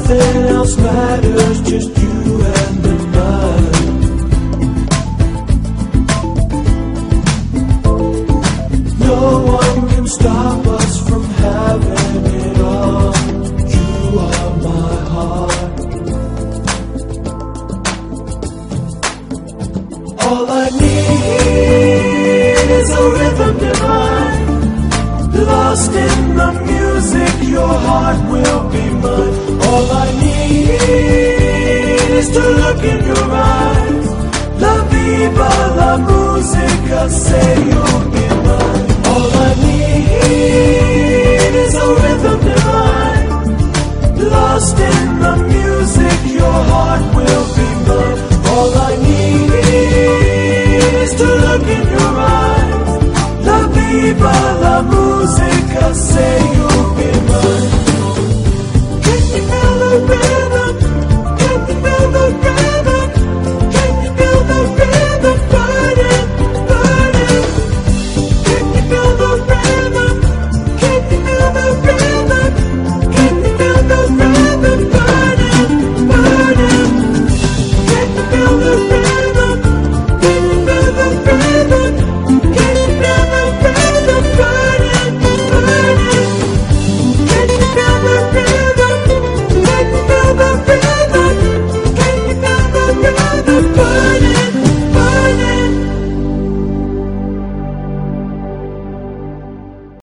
nothing else matters, just you and the night. No one can stop us from having it all. You are my heart. All I need is a rhythm divine. Lost in the music, your heart will be mine. All I need is to look in your eyes. La viva la musica, say you'll be mine. All I need